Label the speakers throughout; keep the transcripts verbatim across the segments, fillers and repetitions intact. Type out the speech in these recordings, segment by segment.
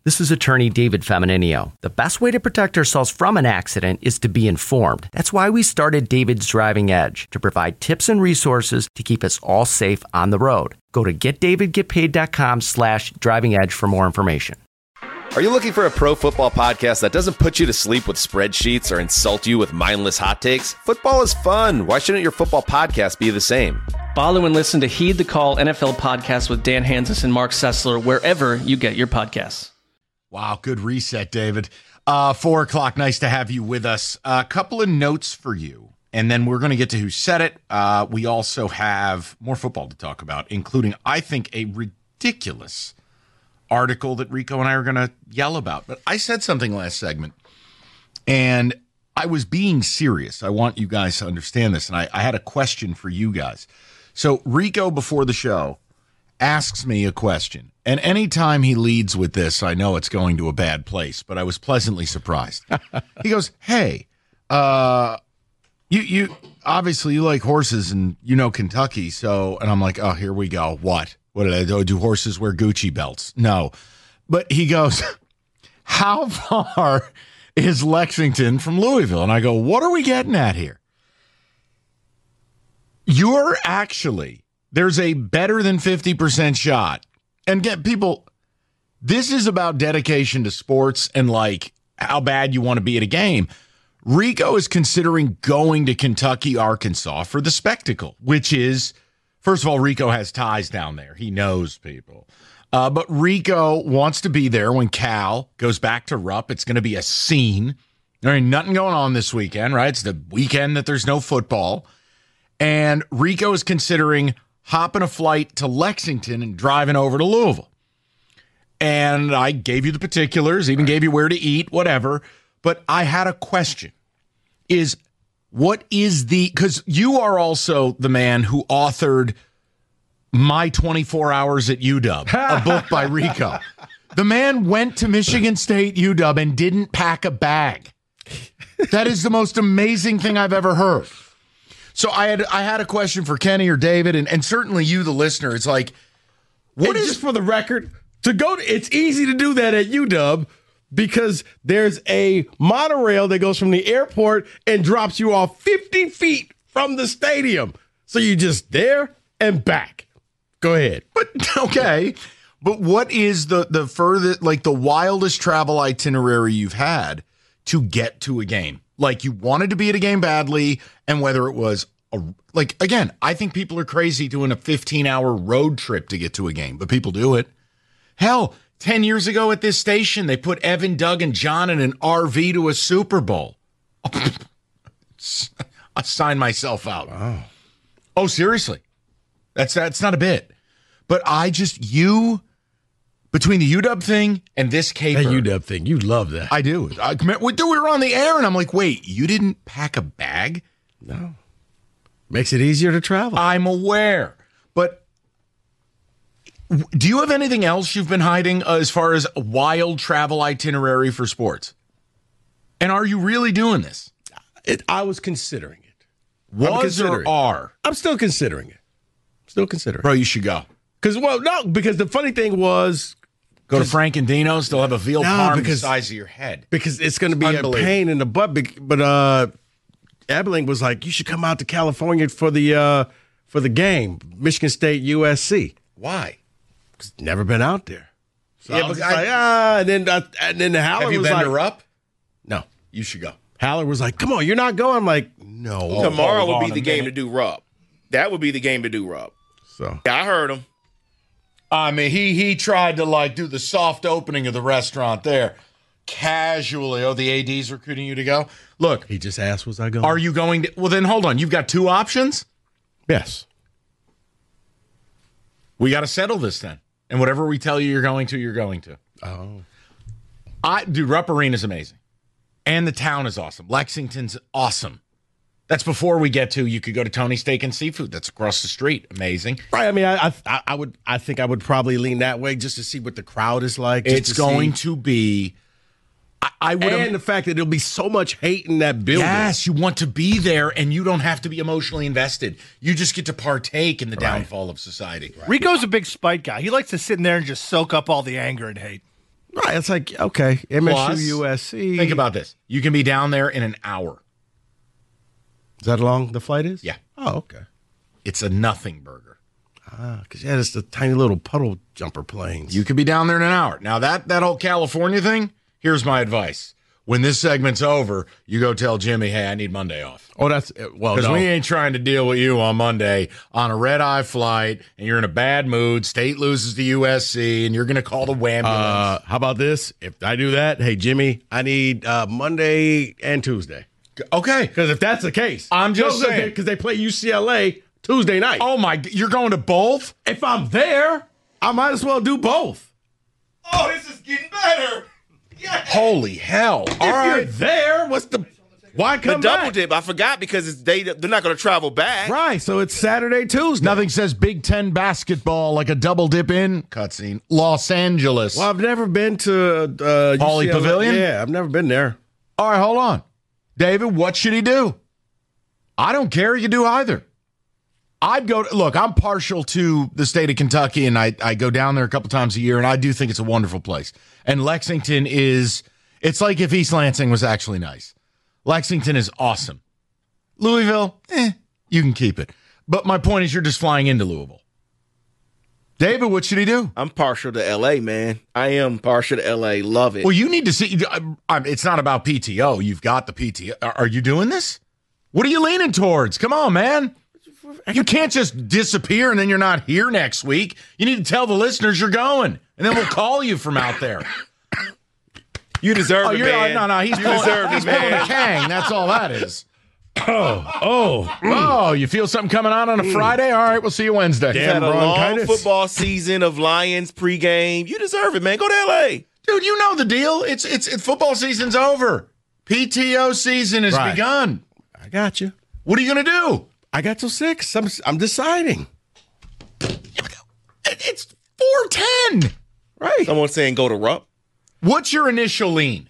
Speaker 1: This is attorney David Femininio. The best way to protect ourselves from an accident is to be informed. That's why we started David's Driving Edge, to provide tips and resources to keep us all safe on the road. Go to getdavidgetpaid.com slash driving edge for more information.
Speaker 2: Are you looking for a pro football podcast that doesn't put you to sleep with spreadsheets or insult you with mindless hot takes? Football is fun. Why shouldn't your football podcast be the same?
Speaker 3: Follow and listen to Heed the Call N F L podcast with Dan Hanzus and Mark Sessler wherever you get your podcasts.
Speaker 4: Wow, good reset, David. Uh, four o'clock, nice to have you with us. A uh, couple of notes for you, and then we're going to get to who said it. Uh, we also have more football to talk about, including, I think, a ridiculous article that Rico and I are going to yell about. But I said something last segment, and I was being serious. I want you guys to understand this, and I, I had a question for you guys. So Rico, before the show, asks me a question. And anytime he leads with this, I know it's going to a bad place, but I was pleasantly surprised. He goes, hey, uh, you you obviously you like horses and you know Kentucky, so, and I'm like, oh, here we go. What? What did I do? Do horses wear Gucci belts? No. But he goes, how far is Lexington from Louisville? And I go, what are we getting at here? You're actually, there's a better than fifty percent shot. And get people, this is about dedication to sports and like how bad you want to be at a game. Rico is considering going to Kentucky, Arkansas for the spectacle, which is, first of all, Rico has ties down there. He knows people. Uh, but Rico wants to be there when Cal goes back to Rupp. It's going to be a scene. There ain't nothing going on this weekend, right? It's the weekend that there's no football. And Rico is considering hopping a flight to Lexington and driving over to Louisville. And I gave you the particulars, even gave you where to eat, whatever. But I had a question. Is what is the, because you are also the man who authored My twenty-four Hours at U W, a book by Rico. The man went to Michigan State U W and didn't pack a bag. That is the most amazing thing I've ever heard. So I had I had a question for Kenny or David, and, and certainly you, the listener. It's like, what
Speaker 5: and
Speaker 4: is
Speaker 5: just for the record to go? To, it's easy to do that at U W because there's a monorail that goes from the airport and drops you off fifty feet from the stadium. So you're just there and back. Go ahead.
Speaker 4: But okay, but what is the the furthest, like the wildest travel itinerary you've had to get to a game? Like you wanted to be at a game badly, and whether it was, a, like, again, I think people are crazy doing a fifteen-hour road trip to get to a game, but people do it. Hell, ten years ago at this station, they put Evan, Doug, and John in an R V to a Super Bowl. I signed myself out.
Speaker 5: Oh,
Speaker 4: oh seriously. That's, that's not a bit. But I just, you... Between the U W thing and this caper.
Speaker 5: That U W thing, you love that.
Speaker 4: I do. I, we, we were on the air, and I'm like, wait, you didn't pack a bag?
Speaker 5: No. Makes it easier to travel.
Speaker 4: I'm aware. But do you have anything else you've been hiding uh, as far as a wild travel itinerary for sports? And are you really doing this?
Speaker 5: It, I was considering it.
Speaker 4: Was or are?
Speaker 5: I'm still considering it. Still considering
Speaker 4: Bro, you should go.
Speaker 5: Because, well, no, because the funny thing was...
Speaker 4: Go to Frank and Dino's. They'll have a veal
Speaker 5: no,
Speaker 4: parm
Speaker 5: because,
Speaker 4: the size of your head.
Speaker 5: Because it's going to be a pain in the butt. But uh, Ebeling was like, you should come out to California for the uh, for the game, Michigan State U S C.
Speaker 4: Why?
Speaker 5: Because never been out there. So
Speaker 4: yeah,
Speaker 5: I was
Speaker 4: I,
Speaker 5: like, ah, and then uh, and then the Haller
Speaker 4: have you
Speaker 5: was
Speaker 4: been
Speaker 5: like,
Speaker 4: to Rupp?
Speaker 5: No,
Speaker 4: you should go.
Speaker 5: Haller was like, come on, you're not going. I'm like, no.
Speaker 6: Oh, Tomorrow would be the game
Speaker 4: minute.
Speaker 6: to do Rupp. That would be the game to do Rupp.
Speaker 5: So
Speaker 6: yeah, I heard him.
Speaker 4: I mean, he he tried to, like, do the soft opening of the restaurant there. Casually. Oh, the A D's recruiting you to go? Look.
Speaker 5: He just asked, was I going?
Speaker 4: Are you going to? Well, then hold on. You've got two options?
Speaker 5: Yes.
Speaker 4: We got to settle this then. And whatever we tell you you're going to, you're going to.
Speaker 5: Oh.
Speaker 4: I Dude, Rupp Arena is amazing. And the town is awesome. Lexington's awesome. That's before we get to, you could go to Tony's Steak and Seafood. That's across the street. Amazing.
Speaker 5: Right. I mean, I I, I would I think I would probably lean that way just to see what the crowd is like.
Speaker 4: It's
Speaker 5: to
Speaker 4: going
Speaker 5: see.
Speaker 4: to be. I, I would.
Speaker 5: And the fact that there'll be so much hate in that building.
Speaker 4: Yes, you want to be there, and you don't have to be emotionally invested. You just get to partake in the
Speaker 5: Right.
Speaker 4: downfall of society.
Speaker 7: Right. Rico's a big spite guy. He likes to sit in there and just soak up all the anger and hate.
Speaker 5: Right. It's like, okay, M S U,
Speaker 4: Plus,
Speaker 5: U S C.
Speaker 4: Think about this. You can be down there in an hour.
Speaker 5: Is that how long the flight is?
Speaker 4: Yeah.
Speaker 5: Oh, okay.
Speaker 4: It's a nothing burger.
Speaker 5: Ah, because, yeah, it's the tiny little puddle jumper planes.
Speaker 4: You could be down there in an hour. Now, that, that whole California thing, here's my advice. When this segment's over, you go tell Jimmy, hey, I need Monday off.
Speaker 5: Oh, that's, well,
Speaker 4: Because
Speaker 5: no.
Speaker 4: we ain't trying to deal with you on Monday on a red-eye flight, and you're in a bad mood, state loses to U S C, and you're going to call the wambulance.
Speaker 5: Uh, how about this? If I do that, hey, Jimmy, I need uh, Monday and Tuesday.
Speaker 4: Okay.
Speaker 5: Because if that's the case.
Speaker 4: I'm just
Speaker 5: no,
Speaker 4: saying.
Speaker 5: Because they play U C L A Tuesday night.
Speaker 4: Oh, my, you're going to both?
Speaker 5: If I'm there, I might as well do both.
Speaker 6: Oh, this is getting better. Yeah.
Speaker 4: Holy hell.
Speaker 5: If
Speaker 4: All
Speaker 5: you're
Speaker 4: right.
Speaker 5: there, what's the, why
Speaker 6: The
Speaker 5: come
Speaker 6: double
Speaker 5: back?
Speaker 6: dip. I forgot because it's they, they're not going to travel back.
Speaker 5: Right, so it's Saturday, Tuesday.
Speaker 4: Nothing says Big Ten basketball like a double dip in. Cutscene. Los Angeles.
Speaker 5: Well, I've never been to uh,
Speaker 4: Pauley
Speaker 5: U C L A.
Speaker 4: Pavilion?
Speaker 5: Yeah, I've never been there.
Speaker 4: All right, hold on. David, what should he do? I don't care. You do either. I'd go, look, I'm partial to the state of Kentucky, and I, I go down there a couple times a year, and I do think it's a wonderful place. And Lexington is, it's like if East Lansing was actually nice. Lexington is awesome. Louisville, eh, you can keep it. But my point is you're just flying into Louisville. David, what should he do?
Speaker 6: I'm partial to L A, man. I am partial to L A. Love it.
Speaker 4: Well, you need to see, I'm, it's not about P T O. You've got the P T O. Are, are you doing this? What are you leaning towards? Come on, man. You can't just disappear and then you're not here next week. You need to tell the listeners you're going, and then we'll call you from out there.
Speaker 6: You deserve
Speaker 4: Oh,
Speaker 6: it,
Speaker 4: you're
Speaker 6: man.
Speaker 4: no, no. He's
Speaker 6: You
Speaker 4: pulling,
Speaker 6: deserve it,
Speaker 4: he's pulling
Speaker 6: man.
Speaker 4: a Kang. That's all that is.
Speaker 5: Oh, oh.
Speaker 4: Oh, you feel something coming on on a Friday? All right, we'll see you Wednesday.
Speaker 5: Damn.
Speaker 6: Had a long
Speaker 5: bronchitis.
Speaker 6: football season of Lions pregame. You deserve it, man. Go to L A.
Speaker 4: Dude, you know the deal. It's it's, it's football season's over. P T O season has
Speaker 5: Right.
Speaker 4: begun.
Speaker 5: I got you.
Speaker 4: What are you going to do?
Speaker 5: I got till six. I'm, I'm deciding.
Speaker 4: It's four ten.
Speaker 5: Right.
Speaker 6: Someone saying go to Rupp.
Speaker 4: What's your initial lean?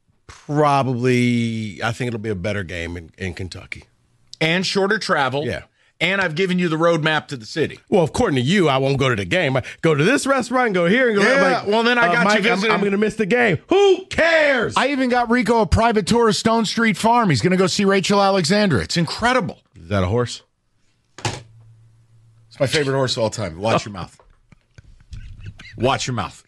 Speaker 5: Probably, I think it'll be a better game in, in Kentucky.
Speaker 4: And shorter travel.
Speaker 5: Yeah.
Speaker 4: And I've given you the roadmap to the city.
Speaker 5: Well, according to you, I won't go to the game. I go to this restaurant, go here, and go
Speaker 4: Yeah,
Speaker 5: there. I'm like,
Speaker 4: well, then I
Speaker 5: uh,
Speaker 4: got you
Speaker 5: Mike, I'm,
Speaker 4: visiting-
Speaker 5: I'm going to miss the game. Who cares?
Speaker 4: I even got Rico a private tour of Stone Street Farm. He's going to go see Rachel Alexandra. It's incredible.
Speaker 5: Is that a horse?
Speaker 4: It's my favorite horse of all time. Watch your mouth. Watch your mouth.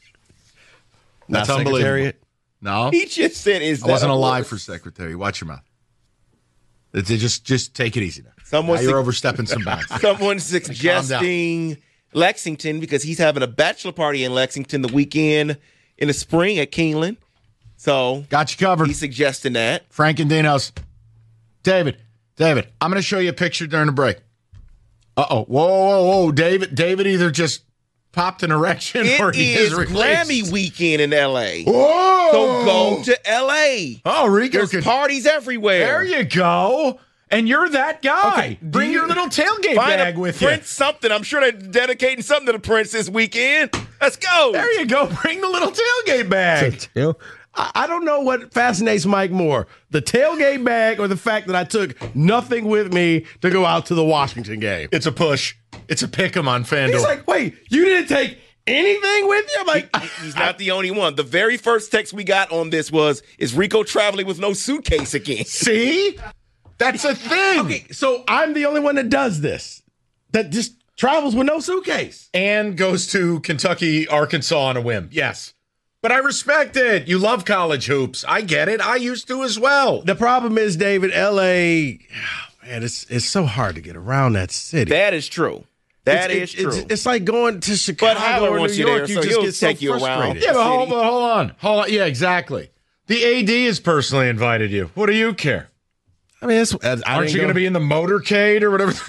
Speaker 4: That's
Speaker 5: Not
Speaker 4: unbelievable.
Speaker 5: Secretariat?
Speaker 4: No,
Speaker 6: He just said, "Is
Speaker 4: I
Speaker 6: that
Speaker 4: wasn't
Speaker 6: a
Speaker 4: alive
Speaker 6: horse?
Speaker 4: for secretary. Watch your mouth. It's, it just, just take it easy now.
Speaker 6: Someone
Speaker 4: Now you're
Speaker 6: sug-
Speaker 4: overstepping some bounds.
Speaker 6: Someone suggesting Lexington because he's having a bachelor party in Lexington the weekend in the spring at Keeneland. So
Speaker 4: Got you covered.
Speaker 6: he's suggesting that.
Speaker 4: Frank and Dinos. David, David, I'm going to show you a picture during the break. Uh-oh. Whoa, whoa, whoa. David, David either just popped an erection or
Speaker 6: It
Speaker 4: he
Speaker 6: is
Speaker 4: is replaced.
Speaker 6: Grammy weekend in L A.
Speaker 4: Whoa.
Speaker 6: So go to L A.
Speaker 4: Oh, Rico.
Speaker 6: There's
Speaker 4: could-
Speaker 6: parties everywhere.
Speaker 4: There you go. And you're that guy.
Speaker 6: Okay, do
Speaker 4: Bring
Speaker 6: you-
Speaker 4: your little tailgate
Speaker 6: Find
Speaker 4: bag
Speaker 6: a
Speaker 4: with
Speaker 6: Prince
Speaker 4: you.
Speaker 6: something. I'm sure they're dedicating something to the Prince this weekend. Let's go.
Speaker 4: There you go. Bring the little tailgate bag.
Speaker 5: You know, I, I don't know what fascinates Mike more, the tailgate bag or the fact that I took nothing with me to go out to the Washington game.
Speaker 4: It's a push. It's a pick 'em on FanDuel.
Speaker 5: He's like, wait, you didn't take anything with you? I'm like,
Speaker 6: He's not the only one. The very first text we got on this was, is Rico traveling with no suitcase again?
Speaker 4: see? That's a thing.
Speaker 5: okay, so I'm the only one that does this, that just travels with no suitcase.
Speaker 4: And goes to Kentucky, Arkansas on a whim. Yes. But I respect it. You love college hoops. I get it. I used to as well.
Speaker 5: The problem is, David, L A, man, it's it's so hard to get around that city.
Speaker 6: That is true. That
Speaker 5: it's,
Speaker 6: is true.
Speaker 5: It's, it's like going to Chicago
Speaker 6: Howard
Speaker 5: or New
Speaker 6: wants you
Speaker 5: York.
Speaker 6: there,
Speaker 5: you
Speaker 6: so
Speaker 5: just
Speaker 6: he'll
Speaker 5: get so
Speaker 6: take you around.
Speaker 5: frustrated.
Speaker 4: Yeah, but hold,
Speaker 6: City.
Speaker 4: but hold on. Hold on. Yeah, exactly. The A D has personally invited you. What do you care?
Speaker 5: I mean, it's, I
Speaker 4: Aren't you going to be in the motorcade or whatever?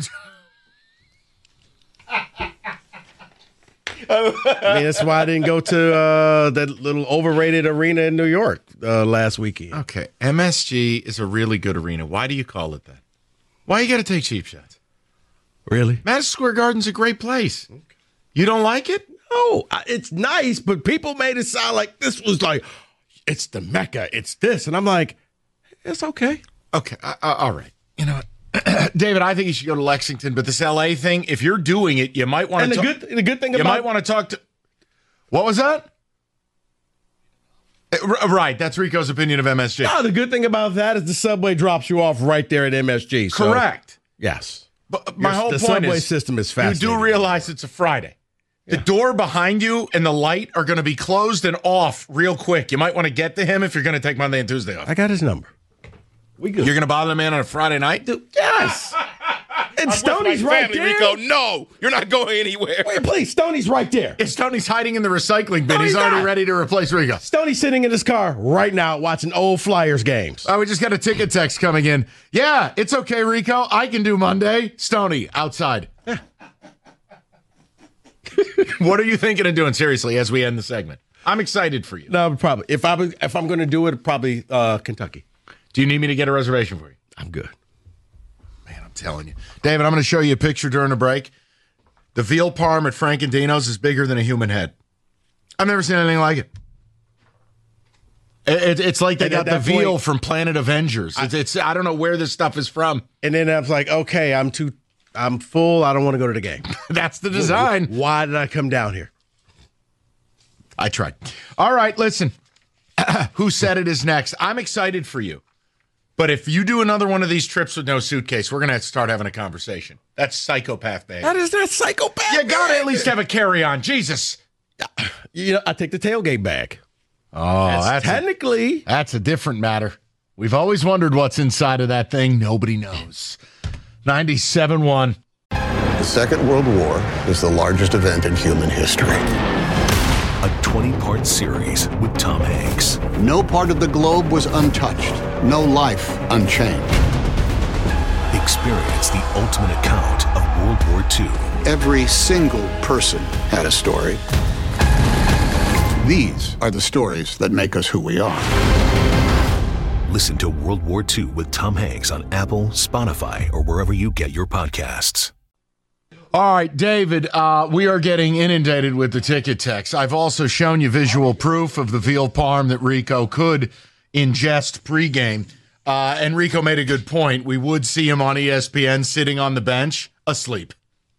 Speaker 5: I mean, that's why I didn't go to uh, that little overrated arena in New York uh, last weekend.
Speaker 4: Okay, M S G is a really good arena. Why do you call it that? Why you got to take cheap shots?
Speaker 5: Really?
Speaker 4: Madison Square Garden's a great place. You don't like it?
Speaker 5: No, I- it's nice, but people made it sound like this was like, it's the Mecca, it's this. And I'm like, it's okay.
Speaker 4: Okay, uh, uh, all right. You know what? David, I think you should go to Lexington, but this L A thing, if you're doing it, you might want
Speaker 5: And
Speaker 4: to
Speaker 5: the
Speaker 4: talk.
Speaker 5: good, the good thing
Speaker 4: You
Speaker 5: about
Speaker 4: might want to talk to. What was that? Right. That's Rico's opinion of M S G.
Speaker 5: No, the good thing about that is the subway drops you off right there at M S G. So,
Speaker 4: correct.
Speaker 5: Yes.
Speaker 4: But my
Speaker 5: Your,
Speaker 4: whole
Speaker 5: the
Speaker 4: point
Speaker 5: subway
Speaker 4: is
Speaker 5: system is
Speaker 4: you
Speaker 5: fascinating.
Speaker 4: do realize it's a Friday. The yeah. door behind you and the light are going to be closed and off real quick. You might want to get to him if you're going to take Monday and Tuesday off.
Speaker 5: I got his number. We good.
Speaker 4: You're going to bother the man on a Friday night?
Speaker 5: Dude, yes. And Stoney's right
Speaker 6: family,
Speaker 5: there.
Speaker 6: Rico, no, you're not going anywhere.
Speaker 5: Wait, please, Stoney's right there.
Speaker 4: If Stoney's hiding in the recycling bin,
Speaker 5: No,
Speaker 4: he's,
Speaker 5: he's
Speaker 4: already
Speaker 5: not.
Speaker 4: ready to replace Rico.
Speaker 5: Stoney's sitting in his car right now watching old Flyers games.
Speaker 4: Oh, we just got a ticket text coming in. Yeah, it's okay, Rico. I can do Monday. Stoney, outside. What are you thinking of doing, seriously, as we end the segment? I'm excited for you.
Speaker 5: No, probably. If, I, if I'm going to do it, probably uh, Kentucky.
Speaker 4: Do you need me to get a reservation for you?
Speaker 5: I'm good.
Speaker 4: Man, I'm telling you. David, I'm going to show you a picture during the break. The veal parm at Frank and Dino's is bigger than a human head. I've never seen anything like it. it, it it's like they
Speaker 5: And
Speaker 4: got the
Speaker 5: at that
Speaker 4: veal
Speaker 5: point,
Speaker 4: from Planet Avengers. It's, it's I don't know where this stuff is from.
Speaker 5: And then I was like, okay, I'm too, I'm full. I don't want to go to the game.
Speaker 4: That's the design.
Speaker 5: Why did I come down here?
Speaker 4: I tried. All right, listen. Who Said It is next. I'm excited for you. But if you do another one of these trips with no suitcase, we're going to have to start having a conversation. That's psychopath behavior.
Speaker 5: That is not psychopath.
Speaker 4: You got to at least have a carry-on. Jesus.
Speaker 5: You know, I take the tailgate bag.
Speaker 4: Oh,
Speaker 5: That's,
Speaker 4: that's,
Speaker 5: technically.
Speaker 4: a, that's a different matter. We've always wondered what's inside of that thing. Nobody knows. ninety-seven one.
Speaker 7: The Second World War is the largest event in human history.
Speaker 8: A twenty-part series with Tom Hanks.
Speaker 7: No part of the globe was untouched. No life unchanged.
Speaker 8: Experience the ultimate account of World War Two.
Speaker 7: Every single person had a story. These are the stories that make us who we are.
Speaker 8: Listen to World War Two with Tom Hanks on Apple, Spotify, or wherever you get your podcasts.
Speaker 4: All right, David, uh, we are getting inundated with the ticket text. I've also shown you visual proof of the veal parm that Rico could ingest pregame. Uh, and Rico made a good point. We would see him on E S P N sitting on the bench, asleep.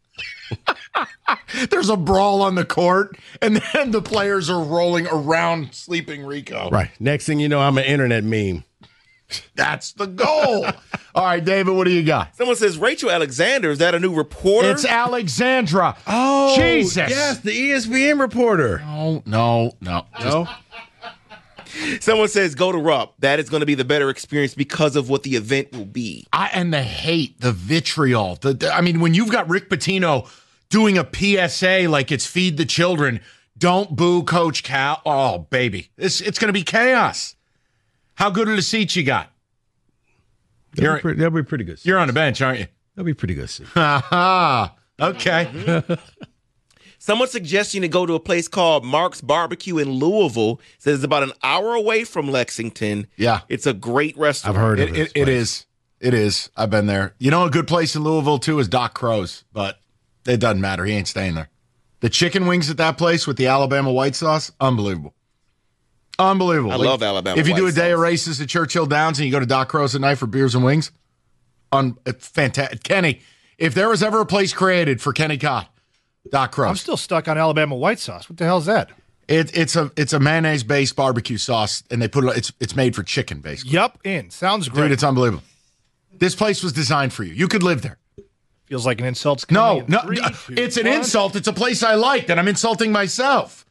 Speaker 4: There's a brawl on the court, and then the players are rolling around sleeping Rico.
Speaker 5: Right. Next thing you know, I'm an internet meme.
Speaker 4: That's the goal. All right, David, what do you got?
Speaker 6: Someone says Rachel Alexander. Is that a new reporter?
Speaker 4: It's Alexandra.
Speaker 5: Oh,
Speaker 4: Jesus.
Speaker 5: Yes, the E S P N reporter.
Speaker 4: No, no, no.
Speaker 5: No.
Speaker 6: Someone says go to Rupp. That is going to be the better experience because of what the event will be.
Speaker 4: I and the hate, the vitriol. The, the I mean, when you've got Rick Pitino doing a P S A like it's Feed the Children, don't boo Coach Cal. Oh, baby, it's it's going to be chaos. How good of the seats you got?
Speaker 5: They'll be, pretty, they'll be pretty good.
Speaker 4: You're on the bench, aren't you?
Speaker 5: They'll be pretty good.
Speaker 4: Ha Okay.
Speaker 6: Someone suggesting to go to a place called Mark's Barbecue in Louisville. Says it's about an hour away from Lexington.
Speaker 4: Yeah.
Speaker 6: It's a great restaurant.
Speaker 5: I've heard of
Speaker 4: It,
Speaker 5: it.
Speaker 4: it, it is. It is. I've been there. You know, a good place in Louisville, too, is Doc Crow's, but it doesn't matter. He ain't staying there. The chicken wings at that place with the Alabama white sauce, unbelievable. Unbelievable.
Speaker 6: I love Alabama
Speaker 4: If you do a
Speaker 6: white
Speaker 4: day
Speaker 6: sauce.
Speaker 4: of races at Churchill Downs and you go to Doc Crow's at night for beers and wings, un- it's fantastic. Kenny, if there was ever a place created for Kenny Cott, Doc Crow's.
Speaker 9: I'm still stuck on Alabama white sauce. What the hell is that?
Speaker 4: It, it's a it's a mayonnaise based barbecue sauce, and they put it. It's it's made for chicken, basically.
Speaker 9: Yup, in. Sounds great.
Speaker 4: Dude, it's unbelievable. This place was designed for you. You could live there.
Speaker 9: Feels like an insult.
Speaker 4: No, no,
Speaker 9: Three,
Speaker 4: no
Speaker 9: two,
Speaker 4: it's an
Speaker 9: one.
Speaker 4: insult. It's a place I liked, and I'm insulting myself.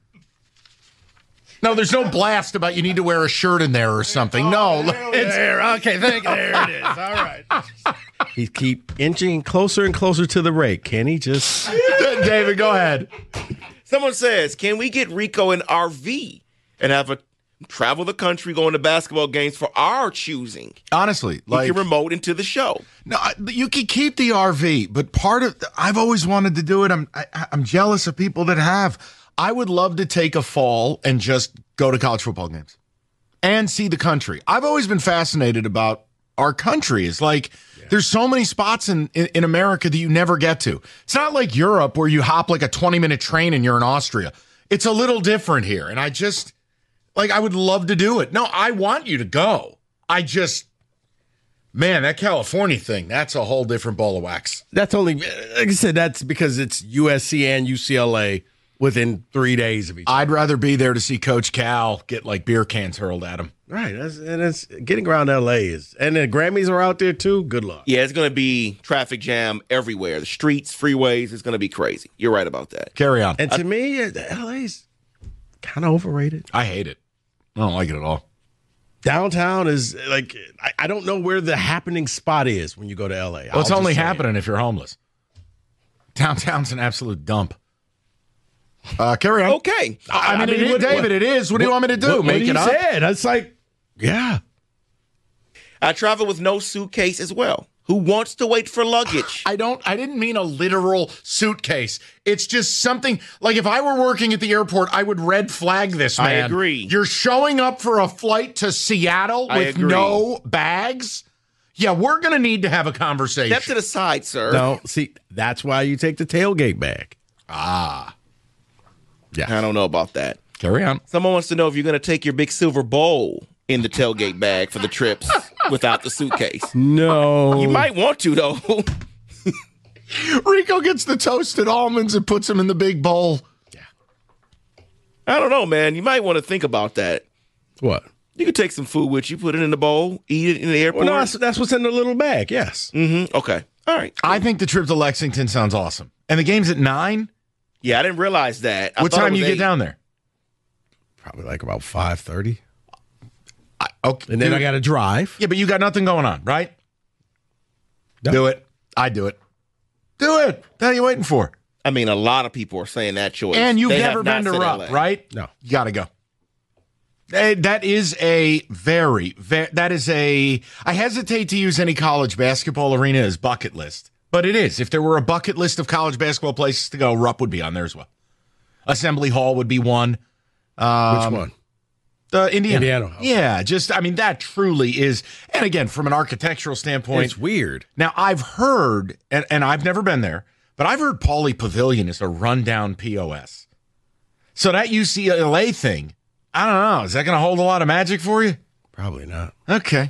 Speaker 4: No, there's no blast about you need to wear a shirt in there or something. No, it's,
Speaker 9: There. Okay, thank you. There it is. All right.
Speaker 5: He keep inching closer and closer to the rake. Can he just?
Speaker 4: David, go ahead.
Speaker 6: Someone says, can we get Rico an R V and have a travel the country going to basketball games for our choosing?
Speaker 4: Honestly,
Speaker 6: He
Speaker 4: like
Speaker 6: can remote into the show.
Speaker 4: no, I- you can keep the R V, but part of I've always wanted to do it. I'm I, I'm jealous of people that have. I would love to take a fall and just go to college football games and see the country. I've always been fascinated about our country. It's like there's so many spots in, in, in America that you never get to. It's not like Europe where you hop like a twenty minute train and you're in Austria. It's a little different here. And I just, like, I would love to do it. No, I want you to go. I just, man, that California thing, that's a whole different ball of wax.
Speaker 5: That's only, like I said, that's because it's U S C and U C L A. within three days of each other.
Speaker 4: I'd rather be there to see Coach Cal get like beer cans hurled at him.
Speaker 5: Right. That's, and it's getting around L A is, and the Grammys are out there too. Good luck.
Speaker 6: Yeah, it's going to be traffic jam everywhere. The streets, freeways, it's going to be crazy. You're right about that.
Speaker 4: Carry on.
Speaker 5: And to I, me, L A's kind of overrated.
Speaker 4: I hate it. I don't like it at all.
Speaker 5: Downtown is like, I, I don't know where the happening spot is when you go to L A.
Speaker 4: Well, it's only happening it. if you're homeless. Downtown's an absolute dump. Uh, carry on.
Speaker 6: Okay.
Speaker 4: I, I mean, I mean it, what, David, what, it is. What, what do you want me to do?
Speaker 5: What,
Speaker 4: Make
Speaker 5: what
Speaker 4: it up?
Speaker 5: Said. It's like, yeah.
Speaker 6: I travel with no suitcase as well. Who wants to wait for luggage?
Speaker 4: I don't, I didn't mean a literal suitcase. It's just something, like if I were working at the airport, I would red flag this, man.
Speaker 6: I agree.
Speaker 4: You're showing up for a flight to Seattle
Speaker 6: I
Speaker 4: with
Speaker 6: agree.
Speaker 4: no bags? Yeah, we're going to need to have a conversation.
Speaker 6: Step to the side, sir.
Speaker 5: No, see, that's why you take the tailgate bag.
Speaker 4: Ah.
Speaker 6: Yeah. I don't know about that.
Speaker 4: Carry on.
Speaker 6: Someone wants to know if you're going to take your big silver bowl in the tailgate bag for the trips without the suitcase.
Speaker 5: No.
Speaker 6: You might want to, though.
Speaker 4: Rico gets the toasted almonds and puts them in the big bowl.
Speaker 6: Yeah. I don't know, man. You might want to think about that.
Speaker 5: What?
Speaker 6: You could take some food with you, put it in the bowl, eat it in the airport.
Speaker 5: Well, no, that's, that's what's in the little bag, yes.
Speaker 6: Mm-hmm. Okay. All right.
Speaker 4: I think the trip to Lexington sounds awesome. And the game's at nine?
Speaker 6: Yeah, I didn't realize that. I
Speaker 4: what time you eight. get down there?
Speaker 5: Probably like about five thirty.
Speaker 4: I, okay.
Speaker 5: And then
Speaker 4: Dude,
Speaker 5: I got to drive.
Speaker 4: Yeah, but you got nothing going on, right?
Speaker 5: No.
Speaker 4: Do it. I do it. Do it. What the hell are you waiting for?
Speaker 6: I mean, a lot of people are saying that choice.
Speaker 4: And you've
Speaker 6: they
Speaker 4: never been to Rupp, right?
Speaker 5: No.
Speaker 4: You got to go. Hey, that is a very, very, that is a, I hesitate to use any college basketball arena as bucket list, but it is. If there were a bucket list of college basketball places to go, Rupp would be on there as well. Assembly Hall would be one. Um,
Speaker 5: Which one?
Speaker 4: The Indiana.
Speaker 5: Indiana. Okay.
Speaker 4: Yeah, just, I mean, that truly is, and again, from an architectural standpoint.
Speaker 5: It's weird.
Speaker 4: Now, I've heard, and, and I've never been there, but I've heard Pauley Pavilion is a rundown P O S. So that U C L A thing, I don't know. Is that going to hold a lot of magic for you?
Speaker 5: Probably not.
Speaker 4: Okay.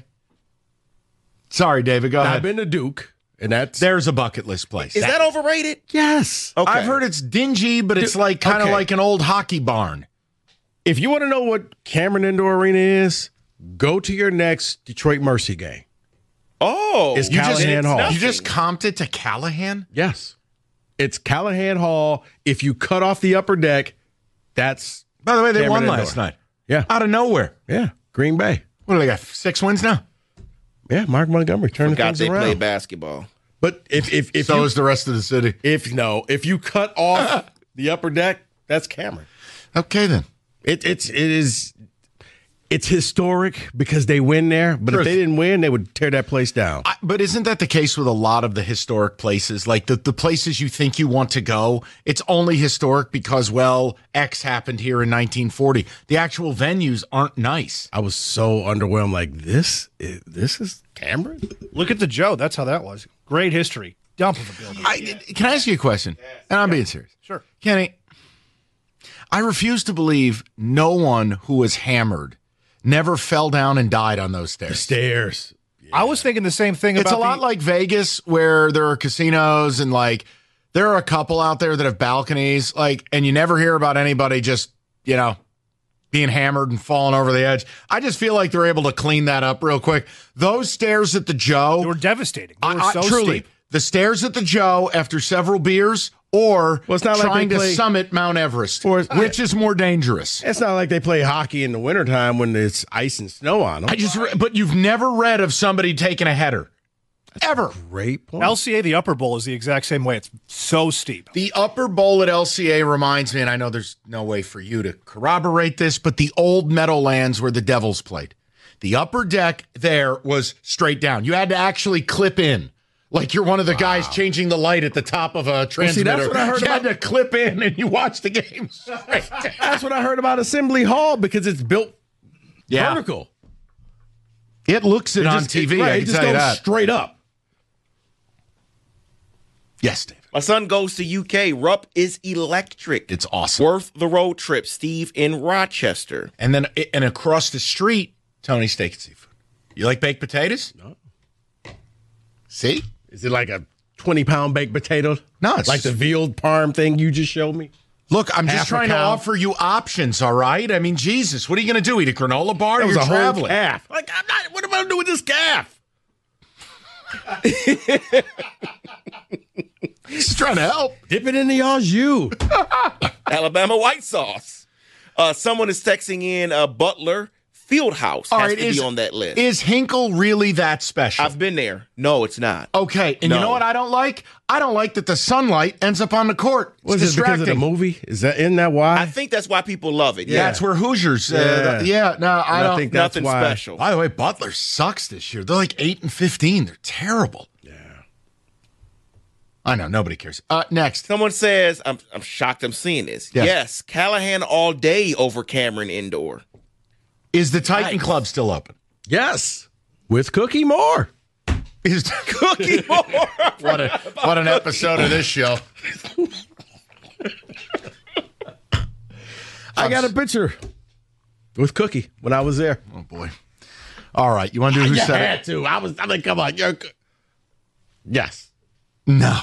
Speaker 4: Sorry, David. Go
Speaker 5: I've
Speaker 4: ahead.
Speaker 5: been to Duke, and that's
Speaker 4: There's a bucket list place.
Speaker 6: Is that, that overrated?
Speaker 5: Yes.
Speaker 6: Okay.
Speaker 4: I've heard it's dingy, but it's like kind of
Speaker 5: okay.
Speaker 4: like an old hockey barn.
Speaker 5: If you want to know what Cameron Indoor Arena is, go to your next Detroit Mercy game.
Speaker 6: Oh,
Speaker 5: It's
Speaker 4: You just,
Speaker 5: Callahan Hall.
Speaker 4: you just comped it to Callahan?
Speaker 5: Yes. It's Callahan Hall. If you cut off the upper deck, that's
Speaker 4: By the way, they
Speaker 5: Cameron
Speaker 4: won
Speaker 5: Indoor.
Speaker 4: last night.
Speaker 5: Yeah.
Speaker 4: Out of nowhere.
Speaker 5: Yeah. Green Bay.
Speaker 4: What do they got? Six wins now?
Speaker 5: Yeah, Mark Montgomery turning
Speaker 6: Forgot
Speaker 5: things
Speaker 6: they
Speaker 5: around.
Speaker 6: play basketball.
Speaker 5: But if if if
Speaker 4: so
Speaker 5: you,
Speaker 4: is the rest of the city.
Speaker 5: if no, if you cut off the upper deck, that's Cameron.
Speaker 4: Okay, then.
Speaker 5: It it's it is it's historic because they win there. But
Speaker 4: Truth.
Speaker 5: if they didn't win, they would tear that place down.
Speaker 4: I, but isn't that the case with a lot of the historic places? Like the, the places you think you want to go, it's only historic because, well, X happened here in nineteen forty. The actual venues aren't nice.
Speaker 5: I was so underwhelmed. Like this, is, this is Cameron.
Speaker 9: Look at the Joe. That's how that was. Great history. Dump of a building.
Speaker 4: I, can I ask you a question? And I'm being serious.
Speaker 9: Sure.
Speaker 4: Kenny, I refuse to believe no one who was hammered never fell down and died on those stairs.
Speaker 5: Stairs.
Speaker 9: I was thinking the same thing
Speaker 4: It's
Speaker 9: about
Speaker 4: a lot
Speaker 9: the,
Speaker 4: like Vegas where there are casinos and like there are a couple out there that have balconies, like, and you never hear about anybody just, you know, being hammered and falling over the edge. I just feel like they're able to clean that up real quick. Those stairs at the Joe,
Speaker 9: they were devastating. They were
Speaker 4: I, I,
Speaker 9: so
Speaker 4: truly,
Speaker 9: steep.
Speaker 4: the stairs at the Joe after several beers, or
Speaker 5: Well, it's not like
Speaker 4: trying
Speaker 5: they
Speaker 4: to
Speaker 5: play-
Speaker 4: summit Mount Everest,
Speaker 5: Or-
Speaker 4: which is more dangerous.
Speaker 5: It's not like they play hockey in the wintertime when it's ice and snow on them.
Speaker 4: I just, re- but you've never read of somebody taking a header, ever.
Speaker 5: Great point.
Speaker 9: L C A, the upper bowl, is the exact same way. It's so steep.
Speaker 4: The upper bowl at L C A reminds me, and I know there's no way for you to corroborate this, but the old Meadowlands where the Devils played. The upper deck there was straight down. You had to actually clip in. Like you're one of the wow. guys changing the light at the top of a transmitter.
Speaker 5: Well, see, that's what I heard
Speaker 4: you
Speaker 5: about.
Speaker 4: had to clip in and you watch the games.
Speaker 5: That's what I heard about Assembly Hall because it's built
Speaker 4: yeah.
Speaker 5: vertical.
Speaker 4: It looks it,
Speaker 5: It
Speaker 4: on
Speaker 5: just-
Speaker 4: T V.
Speaker 5: It, right,
Speaker 4: I
Speaker 5: it
Speaker 4: can
Speaker 5: just
Speaker 4: tell you
Speaker 5: goes
Speaker 4: that.
Speaker 5: straight up.
Speaker 4: Yes, David.
Speaker 6: My son goes to U K. Rupp is electric.
Speaker 4: It's awesome.
Speaker 6: Worth the road trip. Steve in Rochester.
Speaker 4: And then and across the street, Tony Steak and Seafood. You like baked potatoes?
Speaker 5: No.
Speaker 6: See?
Speaker 5: Is it like a twenty pound baked potato?
Speaker 4: No, it's
Speaker 5: like
Speaker 4: just-
Speaker 5: the veal parm thing you just showed me.
Speaker 4: Look, I'm just
Speaker 5: Half a
Speaker 4: trying to
Speaker 5: cow.
Speaker 4: offer you options, all right? I mean, Jesus, what are you going to do? Eat a granola bar?
Speaker 5: That was
Speaker 4: You're
Speaker 5: a
Speaker 4: traveling.
Speaker 5: whole calf. Like, I'm not, what am I going to do with this calf?
Speaker 4: He's trying to help.
Speaker 5: Dip it in the au jus.
Speaker 6: Alabama white sauce. Uh, someone is texting in uh, Butler Fieldhouse
Speaker 4: All
Speaker 6: has
Speaker 4: right,
Speaker 6: to
Speaker 4: is,
Speaker 6: be on that list.
Speaker 4: Is Hinkle really that special?
Speaker 6: I've been there. No, it's not.
Speaker 4: Okay, and
Speaker 6: No.
Speaker 4: you know what I don't like? I don't like that the sunlight ends up on the court. It's
Speaker 5: Was it because
Speaker 4: distracting.
Speaker 5: of the movie? Is that isn't that why?
Speaker 6: I think that's why people love it.
Speaker 4: Yeah,
Speaker 6: Yeah,
Speaker 4: that's where Hoosiers. Uh, yeah. no, I
Speaker 5: And
Speaker 4: don't
Speaker 5: I think that's
Speaker 6: nothing
Speaker 5: why.
Speaker 6: special.
Speaker 4: By the way, Butler sucks this year. They're like eight and fifteen. They're terrible.
Speaker 5: Yeah.
Speaker 4: I know nobody cares. Uh, next,
Speaker 6: Someone says, I'm, I'm shocked I'm seeing this.
Speaker 4: Yeah.
Speaker 6: Yes, Callahan all day over Cameron indoor.
Speaker 4: is the Titan
Speaker 6: Nice.
Speaker 4: Club still open?
Speaker 5: Yes, with Cookie Moore.
Speaker 4: Is
Speaker 6: Cookie Moore.
Speaker 4: what a what an episode of this show.
Speaker 5: I got a picture with Cookie when I was there.
Speaker 4: Oh boy. All right, you want to do who
Speaker 5: You
Speaker 4: said
Speaker 5: had
Speaker 4: it?
Speaker 5: to. I was. I mean, come on. You're. co- Yes.
Speaker 4: No.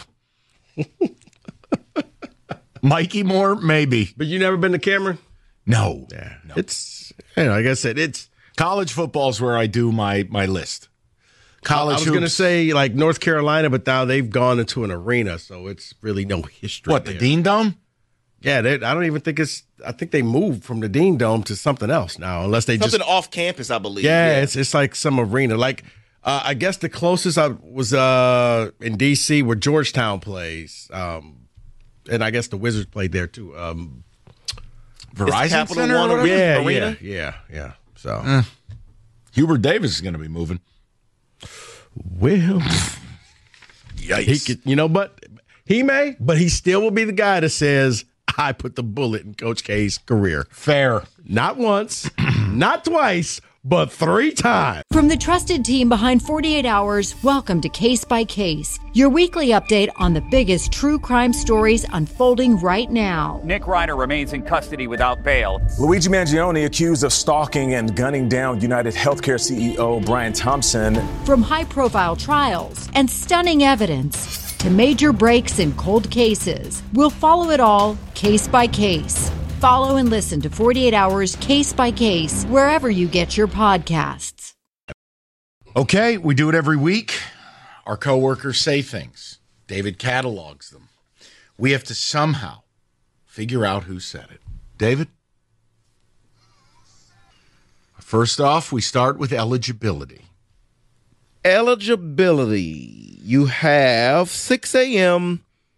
Speaker 4: Mikey Moore, maybe.
Speaker 5: But you never been to Cameron?
Speaker 4: No.
Speaker 5: Yeah.
Speaker 4: No.
Speaker 5: It's. You know, like I said, it's.
Speaker 4: College football's where I do my my list. College
Speaker 5: I was going to
Speaker 4: hoops.
Speaker 5: say like North Carolina, but now they've gone into an arena, so it's really no history.
Speaker 4: What, the
Speaker 5: there.
Speaker 4: Dean Dome?
Speaker 5: Yeah, they, I don't even think it's. I think they moved from the Dean Dome to something else now, unless they
Speaker 6: Something
Speaker 5: just.
Speaker 6: off campus, I believe.
Speaker 5: Yeah, it's it's like some arena. Like uh, I guess the closest I was uh, in D C where Georgetown plays, um, and I guess the Wizards played there too. Um,
Speaker 4: Verizon
Speaker 6: Capital
Speaker 4: Center or
Speaker 6: One
Speaker 4: whatever?
Speaker 5: yeah,
Speaker 6: Arena?
Speaker 5: yeah, yeah, yeah. So
Speaker 4: Hubert Davis is going to be moving.
Speaker 5: well,
Speaker 4: Yikes.
Speaker 5: he could, you know, but he may, but he still will be the guy that says, "I put the bullet in Coach K's career."
Speaker 4: Fair.
Speaker 5: Not once, not twice, but three times.
Speaker 10: From the trusted team behind forty-eight hours, welcome to Case by Case, your weekly update on the biggest true crime stories unfolding right now.
Speaker 11: Nick Ryder remains in custody without bail.
Speaker 12: Luigi Mangione accused of stalking and gunning down United Healthcare C E O Brian Thompson.
Speaker 10: From high-profile trials and stunning evidence to major breaks in cold cases, we'll follow it all case by case. Follow and listen to forty-eight hours Case by Case wherever you get your podcasts.
Speaker 4: Okay, we do it every week. Our coworkers say things. David catalogs them. We have to somehow figure out who said it. David? First off, we start with eligibility.
Speaker 6: Eligibility. You have six a.m.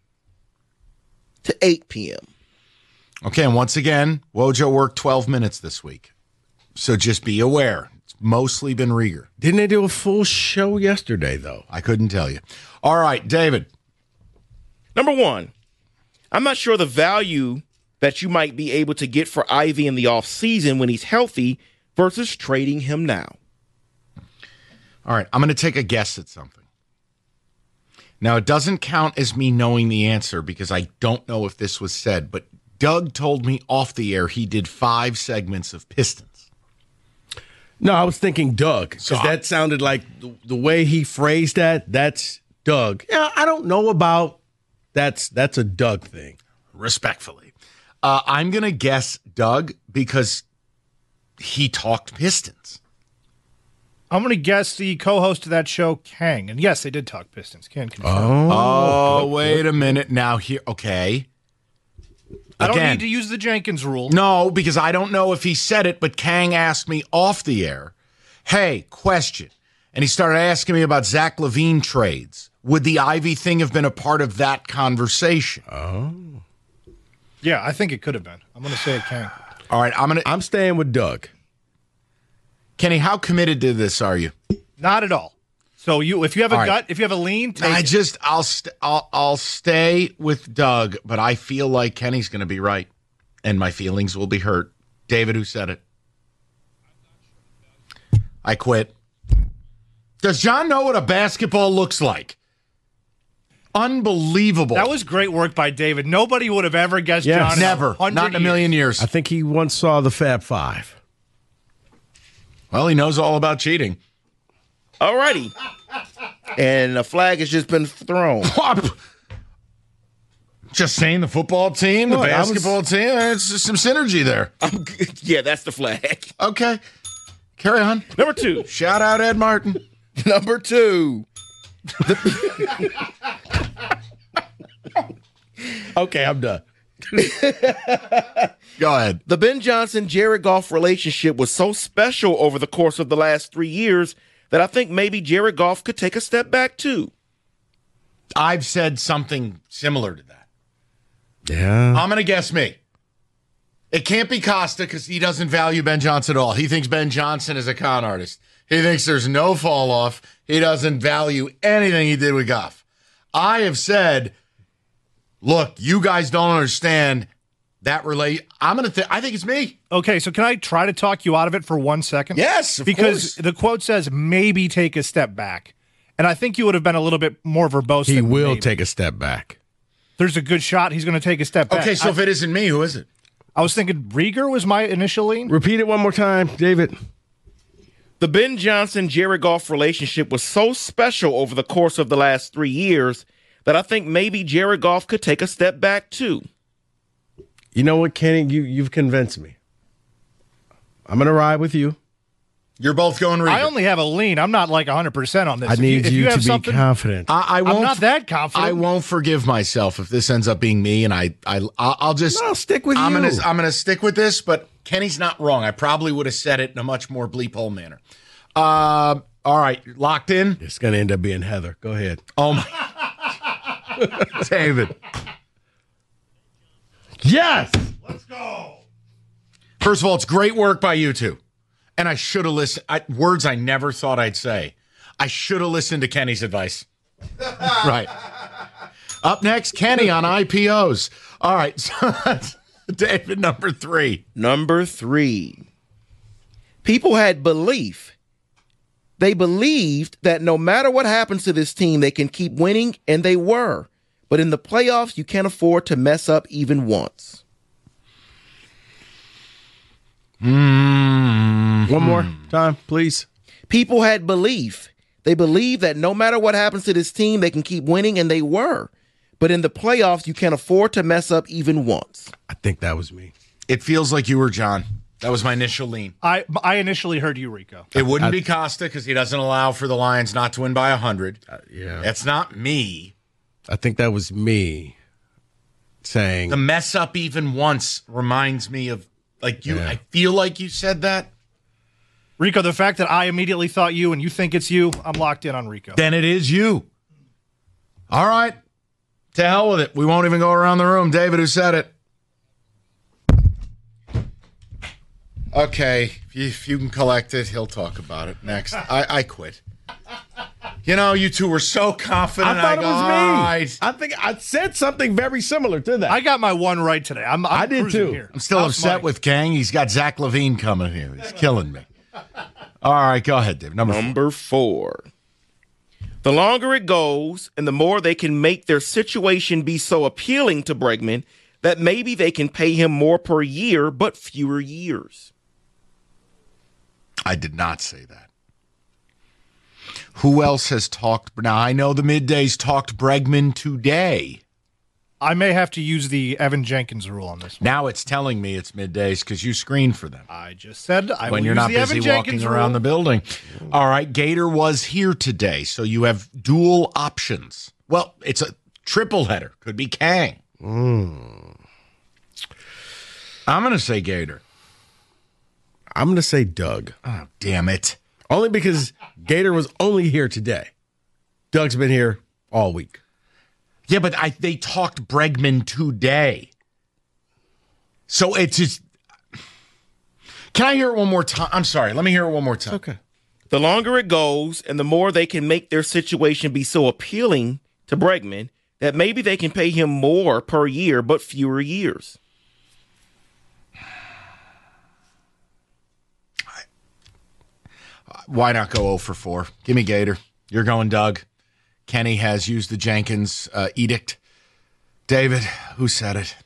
Speaker 6: to eight p.m.
Speaker 4: Okay, and once again, Wojo worked twelve minutes this week. So just be aware. It's mostly been Rieger.
Speaker 5: Didn't they do a full show yesterday, though?
Speaker 4: I couldn't tell you. All right, David.
Speaker 6: Number one, I'm not sure the value that you might be able to get for Ivy in the offseason when he's healthy versus trading him now.
Speaker 4: All right, I'm going to take a guess at something. Now, it doesn't count as me knowing the answer because I don't know if this was said, but Doug told me off the air he did five segments of Pistons.
Speaker 5: No, I was thinking Doug, because
Speaker 4: So I-
Speaker 5: that sounded like the, the way he phrased that, that's Doug. Yeah, I don't know about that's that's a Doug thing.
Speaker 4: Respectfully. Uh, I'm going to guess Doug because he talked Pistons.
Speaker 9: I'm going to guess the co-host of that show, Kang. And yes, they did talk Pistons. Can't confirm.
Speaker 4: Oh, wait a minute. Now here, okay.
Speaker 9: I don't
Speaker 4: Again,
Speaker 9: need to use the Jenkins rule.
Speaker 4: No, because I don't know if he said it, but Kang asked me off the air, hey, question. And he started asking me about Zach LaVine trades. Would the Ivy thing have been a part of that conversation?
Speaker 5: Oh.
Speaker 9: Yeah, I think it could have been. I'm going to say it Kang.
Speaker 4: All right, I'm going to.
Speaker 5: I'm staying with Doug.
Speaker 4: Kenny, how committed to this are you?
Speaker 9: Not at all. So you, if you have a
Speaker 4: All right.
Speaker 9: gut, if you have a lean, take
Speaker 4: I
Speaker 9: it.
Speaker 4: just, I'll, st- I'll, I'll stay with Doug, but I feel like Kenny's going to be right, and my feelings will be hurt. David, who said it? I quit. Does John know what a basketball looks like? Unbelievable.
Speaker 9: That was great work by David. Nobody would have ever guessed
Speaker 5: Yes.
Speaker 9: John.
Speaker 4: Never.
Speaker 9: one hundred
Speaker 4: Not in a million years.
Speaker 5: I think he once saw the Fab Five.
Speaker 4: Well, he knows all about cheating.
Speaker 6: All righty. And a flag has just been thrown.
Speaker 4: Just saying the football team, the
Speaker 5: What? I was-
Speaker 4: basketball team, it's just some synergy there.
Speaker 6: I'm good. Yeah, that's the flag.
Speaker 4: Okay. Carry on.
Speaker 6: Number two.
Speaker 4: Shout out Ed Martin.
Speaker 6: Number two.
Speaker 5: Okay, I'm done.
Speaker 4: Go ahead.
Speaker 6: The Ben Johnson-Jared Goff relationship was so special over the course of the last three years that I think maybe Jared Goff could take a step back too.
Speaker 4: I've said something similar to that.
Speaker 5: Yeah.
Speaker 4: I'm going to guess me. It can't be Costa because he doesn't value Ben Johnson at all. He thinks Ben Johnson is a con artist. He thinks there's no fall off. He doesn't value anything he did with Goff. I have said, look, you guys don't understand that relate. I'm going to think, I think it's me.
Speaker 9: Okay, so can I try to talk you out of it for one second?
Speaker 4: Yes, of
Speaker 9: because
Speaker 4: course.
Speaker 9: the quote says maybe take a step back. And I think you would have been a little bit more verbose.
Speaker 5: He
Speaker 9: than
Speaker 5: will
Speaker 9: maybe.
Speaker 5: take a step back.
Speaker 9: There's a good shot he's going to take a step back.
Speaker 4: Okay, so
Speaker 9: I,
Speaker 4: if it isn't me, who is it?
Speaker 9: I was thinking Rieger was my initial lean.
Speaker 5: Repeat it one more time, David.
Speaker 6: The Ben Johnson-Jared Goff relationship was so special over the course of the last three years that I think maybe Jared Goff could take a step back too.
Speaker 5: You know what, Kenny? You, you've convinced me. I'm going to ride with you.
Speaker 4: You're both going Rieger.
Speaker 9: I only have a lean. I'm not like one hundred percent on this.
Speaker 5: I
Speaker 9: If
Speaker 5: need
Speaker 9: if
Speaker 5: you,
Speaker 9: have
Speaker 5: to be
Speaker 9: something-
Speaker 5: confident.
Speaker 4: I, I won't,
Speaker 9: I'm not that confident.
Speaker 4: I won't forgive myself if this ends up being me, and I, I, I'll just.
Speaker 5: No, stick with
Speaker 4: I'm
Speaker 5: you.
Speaker 4: Gonna, I'm going to stick with this, but Kenny's not wrong. I probably would have said it in a much more bleep hole manner. Uh, all right, locked in.
Speaker 5: It's going to end up being Heather. Go ahead.
Speaker 4: Oh my, David.
Speaker 5: Yes.
Speaker 9: Let's go.
Speaker 4: First of all, it's great work by you two. And I should have listened. I, words I never thought I'd say. I should have listened to Kenny's advice. Right. Up next, Kenny on I P Os. All right. So that's David, number three.
Speaker 6: Number three. People had belief. They believed that no matter what happens to this team, they can keep winning, and they were. But in the playoffs, you can't afford to mess up even once.
Speaker 4: Mm.
Speaker 5: One more time, please.
Speaker 6: People had belief. They believed that no matter what happens to this team, they can keep winning, and they were. But in the playoffs, you can't afford to mess up even once.
Speaker 5: I think that was me.
Speaker 4: It feels like you were John. That was my initial lean.
Speaker 9: I I initially heard you, Rico.
Speaker 4: It wouldn't
Speaker 5: I-
Speaker 4: be Costa because he doesn't allow for the Lions not to win by one hundred.
Speaker 5: Uh, yeah.
Speaker 4: That's not me.
Speaker 5: I think that was me saying.
Speaker 4: The mess up even once reminds me of, like, you.
Speaker 5: Yeah.
Speaker 4: I feel like you said that.
Speaker 9: Rico, the fact that I immediately thought you and you think it's you, I'm locked in on Rico.
Speaker 4: Then it is you. All right. To hell with it. We won't even go around the room. David, who said it? Okay. If you, if you can collect it, he'll talk about it next. I, I quit. You know, you two were so confident.
Speaker 5: I thought
Speaker 4: I
Speaker 5: it
Speaker 4: go,
Speaker 5: was me.
Speaker 4: "All right."
Speaker 5: I think I said something very similar to that.
Speaker 9: I got my one right today. I'm, I'm
Speaker 5: I did
Speaker 9: cruising
Speaker 5: too.
Speaker 9: Here.
Speaker 4: I'm still
Speaker 9: House
Speaker 4: upset
Speaker 9: Mike.
Speaker 4: with Kang. He's got Zach Levine coming here. He's killing me. All right, go ahead, Dave. Number,
Speaker 6: Number four. The longer it goes and the more they can make their situation be so appealing to Bregman that maybe they can pay him more per year, but fewer years.
Speaker 4: I did not say that. Who else has talked? Now, I know the middays talked Bregman today.
Speaker 9: I may have to use the Evan Jenkins rule on this one.
Speaker 4: Now it's telling me it's middays because you screened for them.
Speaker 9: I just said I
Speaker 4: when
Speaker 9: will
Speaker 4: you're
Speaker 9: use
Speaker 4: not
Speaker 9: the
Speaker 4: busy
Speaker 9: Evan
Speaker 4: walking
Speaker 9: Jenkins
Speaker 4: around
Speaker 9: rule.
Speaker 4: the building. All right, Gator was here today, so you have dual options. Well, it's a triple header. Could be Kang.
Speaker 5: Mm.
Speaker 4: I'm going to say Gator.
Speaker 5: I'm going to say Doug.
Speaker 4: Oh, damn it.
Speaker 5: Only because Gator was only here today. Doug's been here all week.
Speaker 4: Yeah, but I, they talked Bregman today. So it's just. Can I hear it one more time? I'm sorry. Let me hear it one more time.
Speaker 5: Okay.
Speaker 6: The longer it goes and the more they can make their situation be so appealing to Bregman that maybe they can pay him more per year, but fewer years.
Speaker 4: Why not go oh for four? Give me Gator. You're going Doug. Kenny has used the Jenkins uh, edict. David, who said it?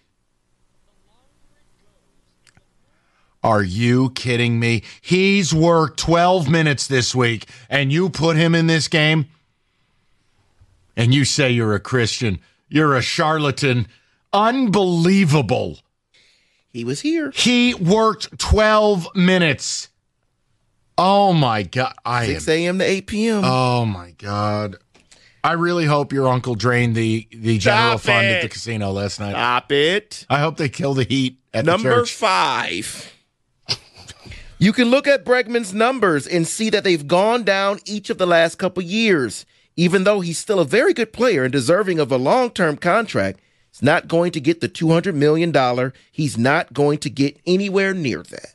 Speaker 4: Are you kidding me? He's worked twelve minutes this week, and you put him in this game? And you say you're a Christian. You're a charlatan. unbelievable.
Speaker 6: He was here.
Speaker 4: He worked twelve minutes. Oh, my God. I
Speaker 6: six a.m. to eight p.m.
Speaker 4: Oh, my God. I really hope your uncle drained the, the general
Speaker 6: Stop
Speaker 4: fund
Speaker 6: it.
Speaker 4: at the casino last night.
Speaker 6: Stop it.
Speaker 4: I hope they kill the heat at
Speaker 6: Number
Speaker 4: the church.
Speaker 6: five. You can look at Bregman's numbers and see that they've gone down each of the last couple years. Even though he's still a very good player and deserving of a long-term contract, he's not going to get the two hundred million dollars. He's not going to get anywhere near that.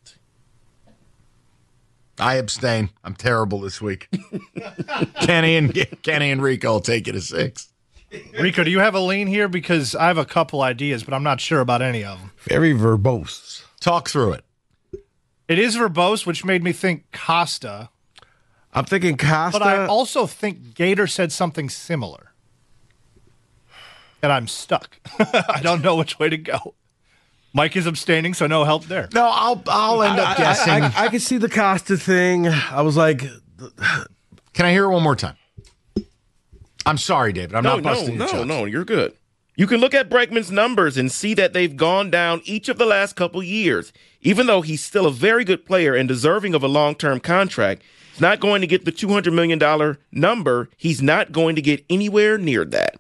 Speaker 4: I abstain. I'm terrible this week. Kenny and Kenny and Rico will take it a six.
Speaker 9: Rico, do you have a lean here? Because I have a couple ideas, but I'm not sure about any of them.
Speaker 5: Very verbose.
Speaker 4: Talk through it.
Speaker 9: It is verbose, which made me think Costa.
Speaker 5: I'm thinking Costa.
Speaker 9: But I also think Gator said something similar. And I'm stuck. I don't know which way to go. Mike is abstaining, so no help there.
Speaker 4: No, I'll I'll end up
Speaker 5: I,
Speaker 4: guessing.
Speaker 5: I, I, I can see the Costa thing. I was like,
Speaker 4: can I hear it one more time? I'm sorry, David. I'm
Speaker 6: no,
Speaker 4: not busting
Speaker 6: no,
Speaker 4: your
Speaker 6: no,
Speaker 4: chops.
Speaker 6: no, you're good. You can look at Bregman's numbers and see that they've gone down each of the last couple years. Even though he's still a very good player and deserving of a long-term contract, he's not going to get the two hundred million dollars number. He's not going to get anywhere near that.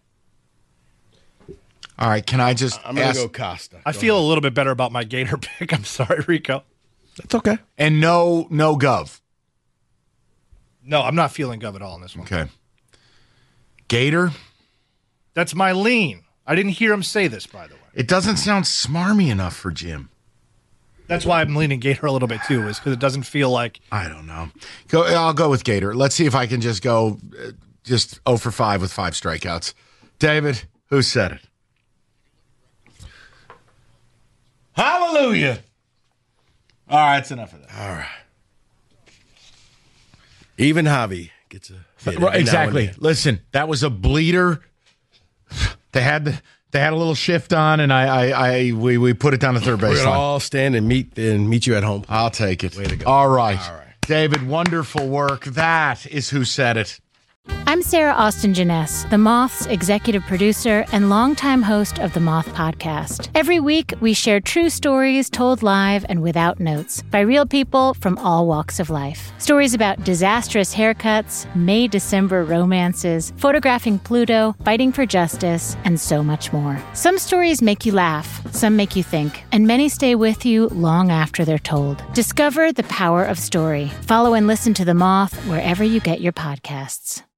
Speaker 4: All right, can I just
Speaker 5: I'm going
Speaker 4: ask?
Speaker 5: to go Costa.
Speaker 9: I
Speaker 5: Go
Speaker 9: feel
Speaker 5: ahead.
Speaker 9: a little bit better about my Gator pick. I'm sorry, Rico.
Speaker 5: That's okay.
Speaker 4: And no, no gov.
Speaker 9: No, I'm not feeling Gov at all in this one.
Speaker 4: Okay. Gator?
Speaker 9: That's my lean. I didn't hear him say this, by the way.
Speaker 4: It doesn't sound smarmy enough for Jim.
Speaker 9: That's why I'm leaning Gator a little bit, too, is because it doesn't feel like...
Speaker 4: I don't know. Go. I'll go with Gator. Let's see if I can just go uh, just oh for five with five strikeouts. David, who said it? Hallelujah. All right, that's enough of that.
Speaker 5: All right. Even Javi gets a hit every now and
Speaker 4: Exactly.
Speaker 5: then.
Speaker 4: Listen, that was a bleeder. They had the, they had a little shift on, and I, I, I we, we put it down the third
Speaker 5: We're
Speaker 4: baseline.
Speaker 5: gonna all stand and meet and meet you at home.
Speaker 4: I'll take it.
Speaker 5: Way to go.
Speaker 4: All right.
Speaker 5: All right.
Speaker 4: David, wonderful work. That is who said it.
Speaker 13: I'm Sarah Austin Janess, The Moth's executive producer and longtime host of The Moth Podcast. Every week, we share true stories told live and without notes by real people from all walks of life. Stories about disastrous haircuts, May-December romances, photographing Pluto, fighting for justice, and so much more. Some stories make you laugh, some make you think, and many stay with you long after they're told. Discover the power of story. Follow and listen to The Moth wherever you get your podcasts.